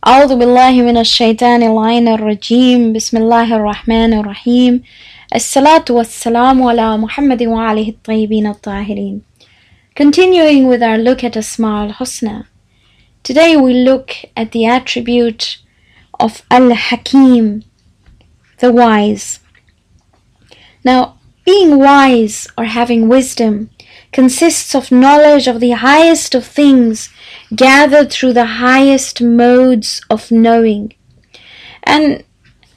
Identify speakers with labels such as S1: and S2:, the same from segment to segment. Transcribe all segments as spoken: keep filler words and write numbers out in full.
S1: أعوذ بالله من الشيطان اللعين الرجيم بسم الله الرحمن الرحيم الصلاة والسلام على محمد وآله الطيبين الطاهرين. Continuing with our look at Asma al-Husna, today we look at the attribute of Al-Hakim, the wise. Now, being wise or having wisdom consists of knowledge of the highest of things gathered through the highest modes of knowing. And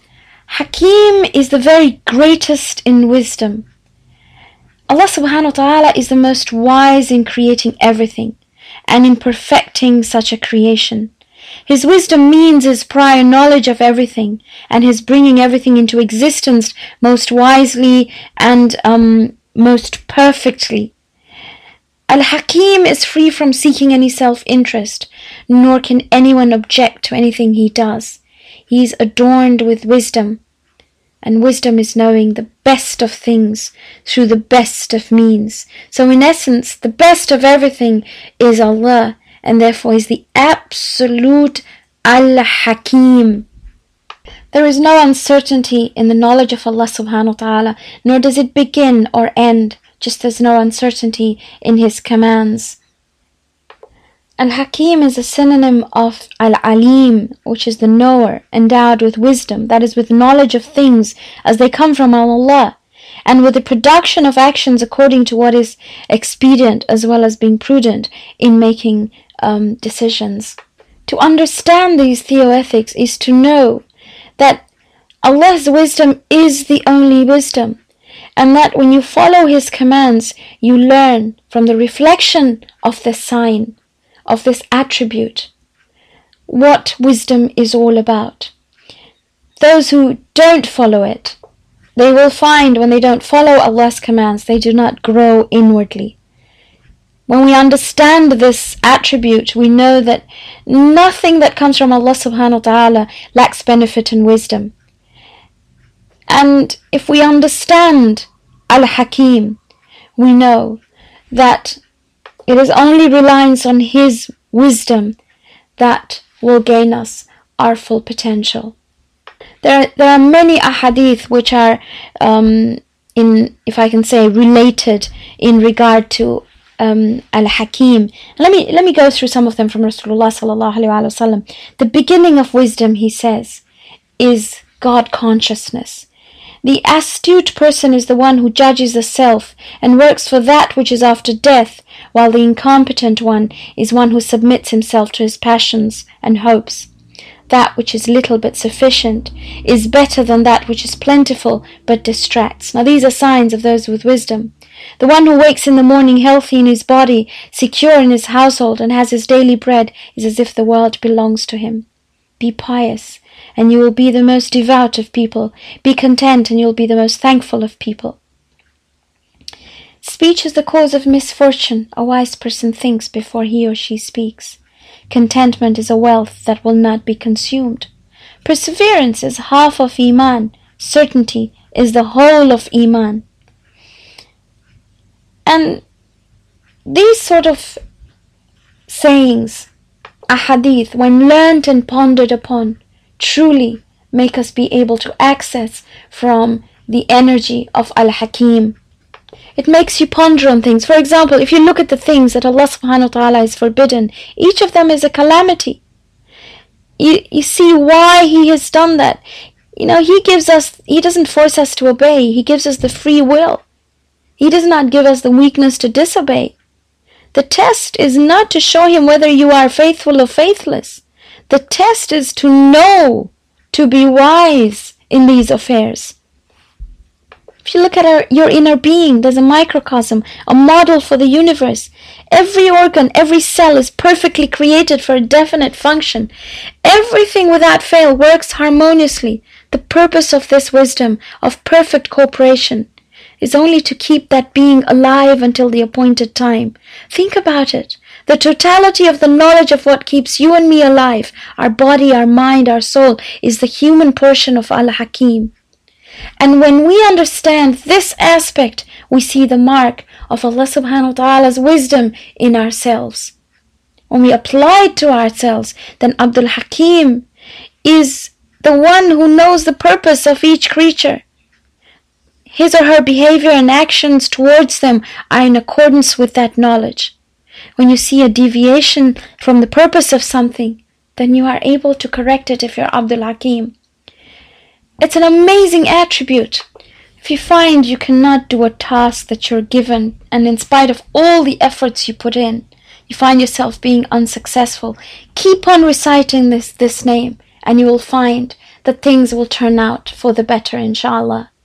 S1: Hakim is the very greatest in wisdom. Allah subhanahu wa ta'ala is the most wise in creating everything and in perfecting such a creation. His wisdom means his prior knowledge of everything and his bringing everything into existence most wisely and um, most perfectly. Al-Hakim is free from seeking any self-interest, nor can anyone object to anything he does. He is adorned with wisdom, and wisdom is knowing the best of things through the best of means. So in essence, the best of everything is Allah, and therefore is the absolute Al-Hakim. There is no uncertainty in the knowledge of Allah subhanahu wa ta'ala, nor does it begin or end, just as no uncertainty in His commands. Al-Hakim is a synonym of Al-Alim, which is the knower, endowed with wisdom, that is, with knowledge of things as they come from Allah, and with the production of actions according to what is expedient, as well as being prudent in making um, decisions. To understand these theoethics is to know that Allah's wisdom is the only wisdom, and that when you follow His commands, you learn from the reflection of this sign, of this attribute, what wisdom is all about. Those who don't follow it, they will find when they don't follow Allah's commands, they do not grow inwardly. When we understand this attribute, we know that nothing that comes from Allah subhanahu wa ta'ala lacks benefit and wisdom. And if we understand Al-Hakim, we know that it is only reliance on His wisdom that will gain us our full potential. There are, there are many ahadith which are, um, in, if I can say, related in regard to um, Al-Hakim. Let me, let me go through some of them from Rasulullah sallallahu alaihi wasallam. The beginning of wisdom, he says, is God consciousness. The astute person is the one who judges the self and works for that which is after death, while the incompetent one is one who submits himself to his passions and hopes. That which is little but sufficient is better than that which is plentiful but distracts. Now these are signs of those with wisdom. The one who wakes in the morning healthy in his body, secure in his household, and has his daily bread is as if the world belongs to him. Be pious, and you will be the most devout of people. Be content, and you will be the most thankful of people. Speech is the cause of misfortune. A wise person thinks before he or she speaks. Contentment is a wealth that will not be consumed. Perseverance is half of Iman. Certainty is the whole of Iman. And these sort of sayings, ahadith, when learnt and pondered upon, truly make us be able to access from the energy of Al-Hakim. It makes you ponder on things. For example, if you look at the things that Allah subhanahu wa ta'ala has forbidden, each of them is a calamity. You, you see why He has done that. You know, He gives us, He doesn't force us to obey. He gives us the free will. He does not give us the weakness to disobey. The test is not to show Him whether you are faithful or faithless. The test is to know, to be wise in these affairs. If you look at our, your inner being, there's a microcosm, a model for the universe. Every organ, every cell is perfectly created for a definite function. Everything without fail works harmoniously. The purpose of this wisdom, of perfect cooperation, is only to keep that being alive until the appointed time. Think about it. The totality of the knowledge of what keeps you and me alive, our body, our mind, our soul, is the human portion of Al-Hakim. And when we understand this aspect, we see the mark of Allah subhanahu wa ta'ala's wisdom in ourselves. when we apply it to ourselves, then Abdul Hakim is the one who knows the purpose of each creature. His or her behavior and actions towards them are in accordance with that knowledge. When you see a deviation from the purpose of something, then you are able to correct it if you're Abdul Hakim. It's an amazing attribute. If you find you cannot do a task that you're given, and in spite of all the efforts you put in, you find yourself being unsuccessful, keep on reciting this, this name, and you will find that things will turn out for the better, inshallah.